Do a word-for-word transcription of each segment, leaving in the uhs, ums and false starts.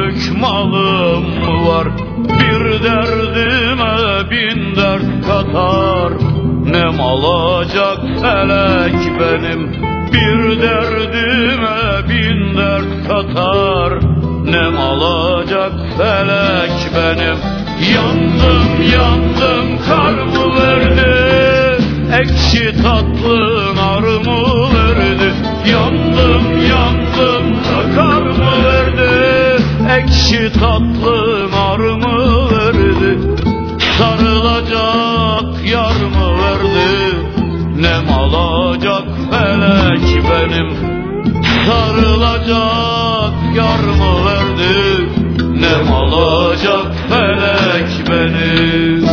günlük malım var. Bir derdime bin dert katar. Ne alacak felek benim. Bir derdime bin dert katar. Ne alacak felek benim. Yandım yandım kar mı verdi, ekşi tatlı nar mı verdi. Yandım yandım kar mı verdi, ekşi tatlı nar mı verdi. Sarılacak yar mı verdi, nem alacak felek benim. Sarılacak yar mı verdi, nem alacak felek benim.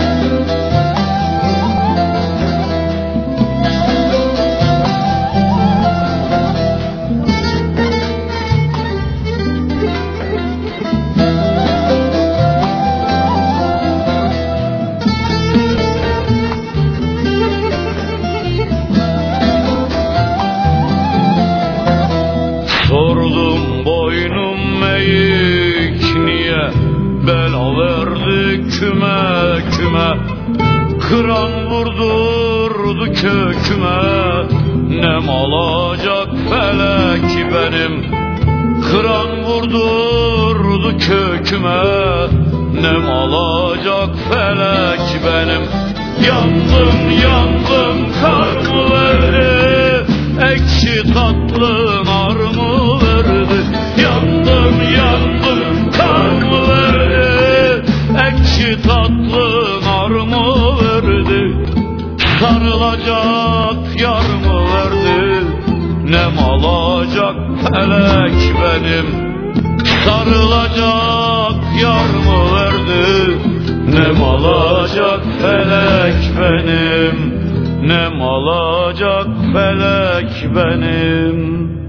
Sordum boynum eğik niye, bela verdi küme küme. Kıran vurdurdu köküme, nem alacak felek benim. Kıran vurdurdu köküme, nem alacak felek benim. Yandım yandım kar mı verdi, ekşi tatlı nar mı verdi. Yandım yandım kar mı verdi, ekşi tatlı nar mı verdi. Sarılacak yar mı verdi, nem alacak felek benim. Sarılacak yar mı verdi, nem alacak felek benim. Nem alacak felek benim.